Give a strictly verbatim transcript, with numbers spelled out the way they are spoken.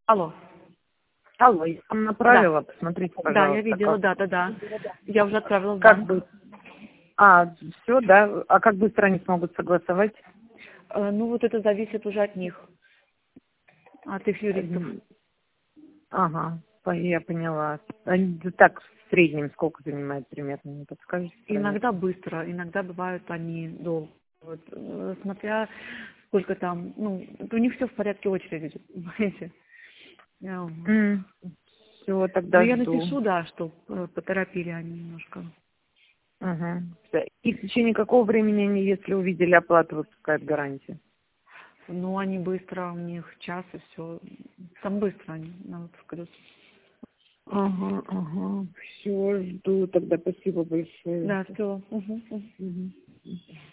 Алло. Алло, я вам Да. направила, посмотрите, Да, я пожалуйста, видела, как, да, да, да. Я уже отправила в как банк. бы, а, все, да, а как быстро они смогут согласовать? Э, Ну, вот это зависит уже от них, от их юристов. М, Ага, по- я поняла. Они да так в среднем сколько занимает примерно, не подскажете Иногда проверку? быстро, иногда бывают они долго. Вот, э, смотря сколько там, ну, у них все в порядке очереди, понимаете? Э, Все, Ну, тогда я жду. напишу, да, что э, поторопили они немножко. Ага. Да. И в течение какого времени они, если увидели оплату, выпускают гарантию? Ну, они быстро, у них час и все. Там быстро они на выпуск идут. Ага, ага. Все, жду тогда. Спасибо большое. Да, все. Мгм.